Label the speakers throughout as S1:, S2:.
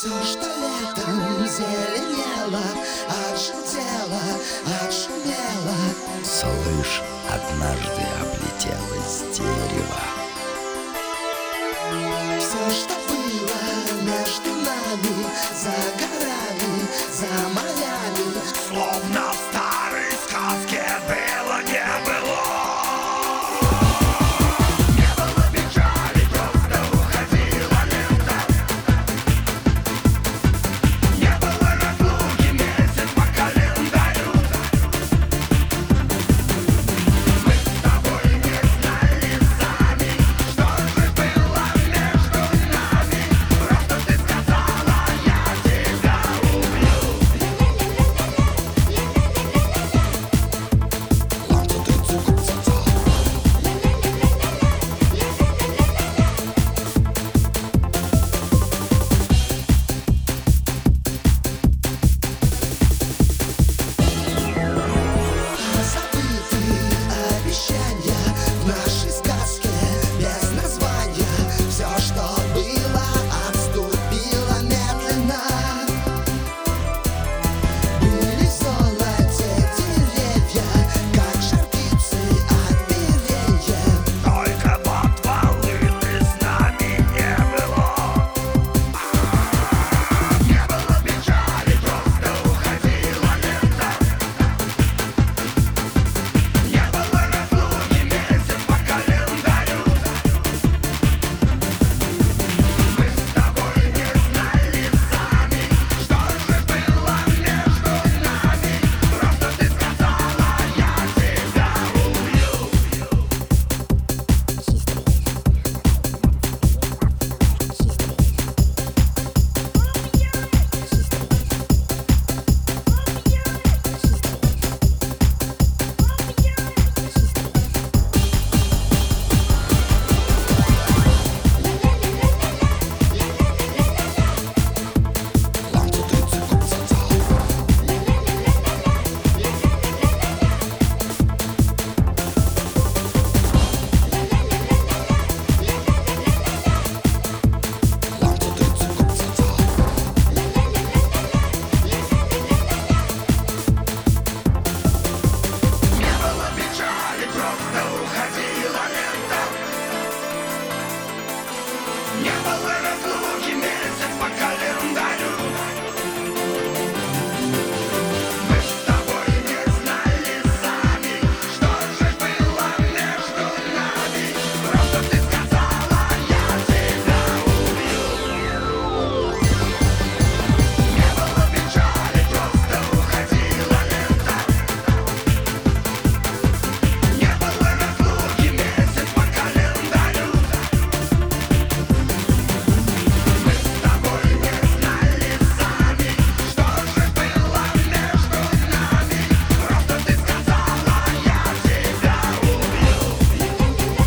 S1: Все, что летом зеленело, отжелтело, отшумело.
S2: Слышь, однажды облетелось дерево.
S1: Все, что было между нами, за горами, за морями,
S3: Словно в старой сказке было, не было. Не было печали, просто уходила лента. Не было разлуки, месяц по календарю. Мы с тобой не знали сами, что же было между нами. Просто ты сказала, я тебя люблю.
S1: забытые обещания в нашей сказке без названия. Все, что было, отступило медленно. Были в золоте деревья, как жар птицы от деревьев.
S3: Только вот волны с нами не было. Не было печали, просто уходила лента. Не было разлуки, месяц по календарю. Мы с тобой не знали сами, что же было между нами. Просто ты сказала, я тебя убью. Не было печали, просто уходила лента. Не было разлуки, месяц по календарю. Мы с тобой не знали сами, что же было между нами. Просто ты сказала, я тебя убью. Не было печали, просто уходила лента. Не было разлуки, месяц по календарю. Мы с тобой не знали сами, что же было между нами. Просто ты сказала, я тебя убью.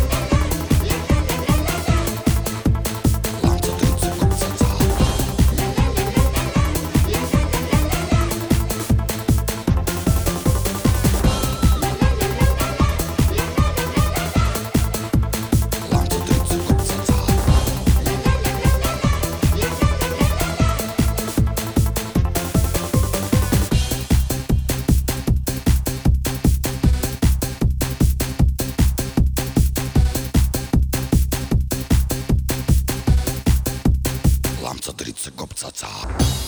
S2: Ламца 30 копцаца.